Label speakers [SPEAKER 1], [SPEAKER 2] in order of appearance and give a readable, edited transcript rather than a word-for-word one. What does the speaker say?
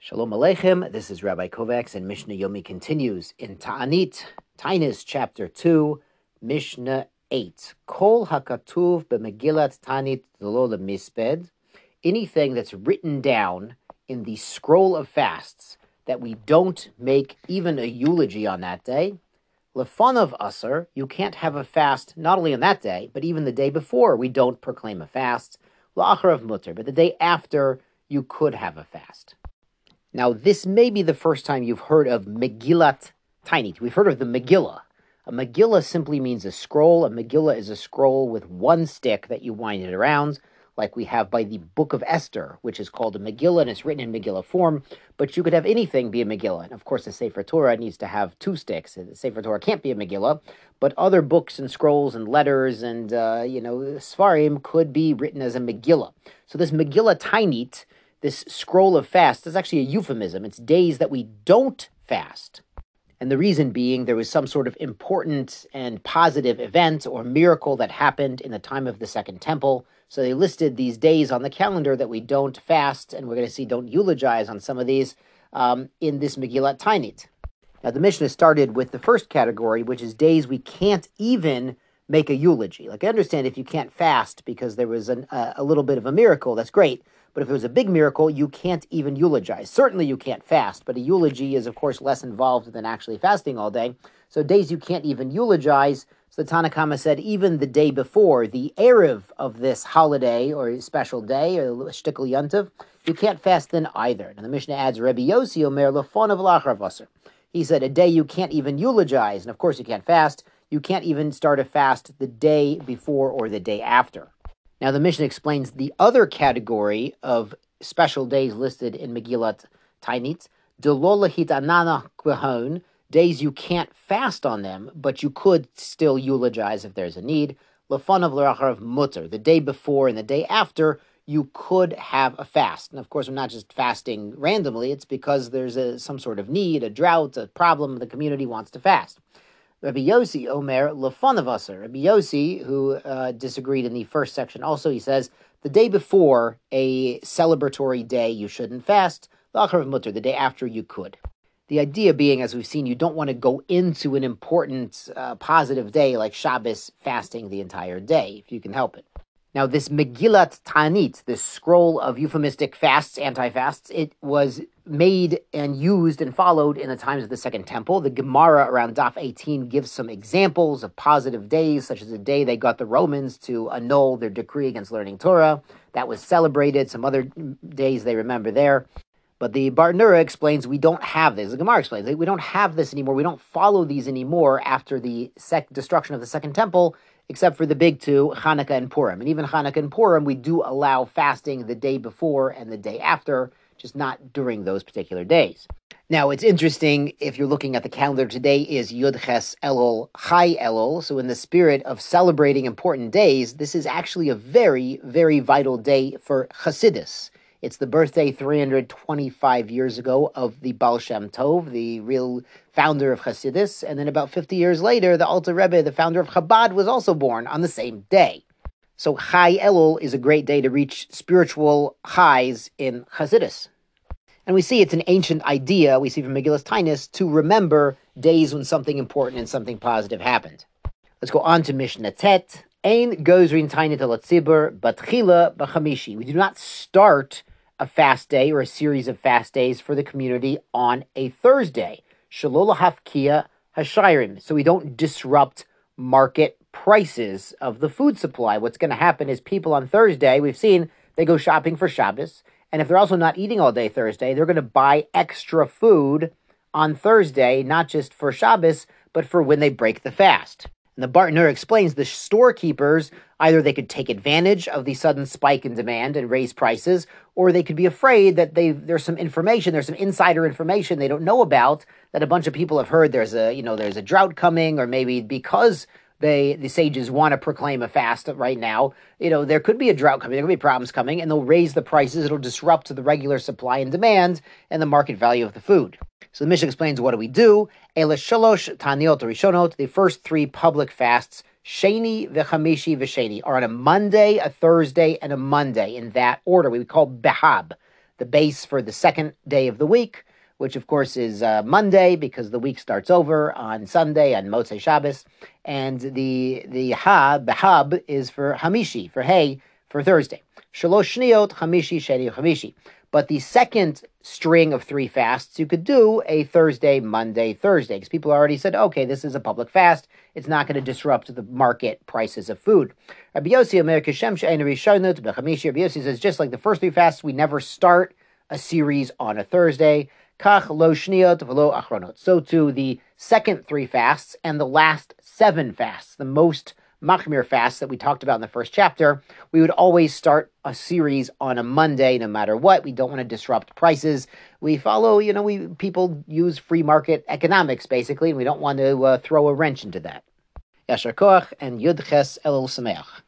[SPEAKER 1] Shalom Aleichem, this is Rabbi Kovacs, and Mishnah Yomi continues in Ta'anit, Taanis, chapter 2, Mishnah 8. Kol hakatuv b'megillat Ta'anit lo lemisped. Anything that's written down in the scroll of fasts that we don't make even a eulogy on that day, lefanav aser, you can't have a fast not only on that day, but even the day before we don't proclaim a fast, la'acharav mutter, but the day after you could have a fast. Now, this may be the first time you've heard of Megillat Ta'anit. We've heard of the Megillah. A Megillah simply means a scroll. A Megillah is a scroll with one stick that you wind it around, like we have by the Book of Esther, which is called a Megillah, and it's written in Megillah form. But you could have anything be a Megillah. And of course, the Sefer Torah needs to have two sticks. The Sefer Torah can't be a Megillah, but other books and scrolls and letters and, Sfarim could be written as a Megillah. So this Megillah Ta'anit, this scroll of fast, is actually a euphemism. It's days that we don't fast. And the reason being there was some sort of important and positive event or miracle that happened in the time of the Second Temple. So they listed these days on the calendar that we don't fast, and we're going to see don't eulogize on some of these in this Megillat Ta'anit. Now the Mishnah started with the first category, which is days we can't even make a eulogy. Like, I understand if you can't fast because there was a little bit of a miracle, that's great. But if it was a big miracle, you can't even eulogize. Certainly you can't fast, but a eulogy is, of course, less involved than actually fasting all day. So days you can't even eulogize. So the Tanna Kama said even the day before, the Erev of this holiday or special day or Shtikl Yantav, you can't fast then either. And the Mishnah adds, Rabbi Yossi Omer Lefonav Lacharav Aser. He said a day you can't even eulogize, and of course you can't fast. You can't even start a fast the day before or the day after. Now, the Mishnah explains the other category of special days listed in Megillat Ta'anit, Delola hitanana kvehon, days you can't fast on them, but you could still eulogize if there's a need. Lefanav l'acharav mutter, the day before and the day after, you could have a fast. And of course, we're not just fasting randomly, it's because there's some sort of need, a drought, a problem, the community wants to fast. Rabbi Yossi Omer Lefanav Aser. Rabbi Yossi, who disagreed in the first section also, he says, the day before a celebratory day, you shouldn't fast. L'acharav mutter, the day after you could. The idea being, as we've seen, you don't want to go into an important, positive day like Shabbos fasting the entire day, if you can help it. Now, this Megillat Ta'anit, this scroll of euphemistic fasts, anti-fasts, it was made and used and followed in the times of the Second Temple. The Gemara around Daf 18 gives some examples of positive days, such as the day they got the Romans to annul their decree against learning Torah. That was celebrated. Some other days they remember there. But the Bartenura explains we don't have this. The Gemara explains we don't have this anymore. We don't follow these anymore after the destruction of the Second Temple, except for the big two, Hanukkah and Purim. And even Hanukkah and Purim, we do allow fasting the day before and the day after, just not during those particular days. Now, it's interesting, if you're looking at the calendar today, is Yud Ches Elul Chai Elul. So in the spirit of celebrating important days, this is actually a very, very vital day for Chassidus. It's the birthday 325 years ago of the Baal Shem Tov, the real founder of Chassidus. And then about 50 years later, the Alter Rebbe, the founder of Chabad, was also born on the same day. So Chai Elul is a great day to reach spiritual highs in Chassidus. And we see it's an ancient idea, we see from Megillas Ta'anit, to remember days when something important and something positive happened. Let's go on to Mishnah Tet. Ein gozrin Ta'anit al tzibur batchila b'chamishi. We do not start a fast day or a series of fast days for the community on a Thursday. Shelo lahafkia hashayrim. So we don't disrupt market prices of the food supply. What's going to happen is people on Thursday, we've seen, they go shopping for Shabbos. And if they're also not eating all day Thursday, they're going to buy extra food on Thursday, not just for Shabbos, but for when they break the fast. And the Bartenura explains the storekeepers, either they could take advantage of the sudden spike in demand and raise prices, or they could be afraid that there's some insider information they don't know about, that a bunch of people have heard there's a drought coming, or maybe because the sages want to proclaim a fast right now, there could be a drought coming, there could be problems coming, and they'll raise the prices. It'll disrupt the regular supply and demand and the market value of the food. So the Mishnah explains, what do we do? Ele shalosh taniot rishonot, the first three public fasts, Sheni v'chamishi v'sheni, are on a Monday, a Thursday, and a Monday, in that order. We would call behab. the base for the second day of the week, which of course is Monday, because the week starts over on Sunday, on Motzei Shabbos, and the hab is for Hamishi, for hay, for Thursday. Shalosh Shniot, Hamishi, Sheni, Hamishi. But the second string of 3 fasts, you could do a Thursday, Monday, Thursday, because people already said, okay, this is a public fast. It's not going to disrupt the market prices of food. Rabbi Yossi says, just like the first 3 fasts, we never start a series on a Thursday. Kach lo shniot v'lo achronot. So too, the second 3 fasts and the last 7 fasts, the most machmir fasts that we talked about in the first chapter, we would always start a series on a Monday, no matter what. We don't want to disrupt prices. We follow, people use free market economics, basically, and we don't want to throw a wrench into that. Yashar koach and Yud Ches Elul Sameach.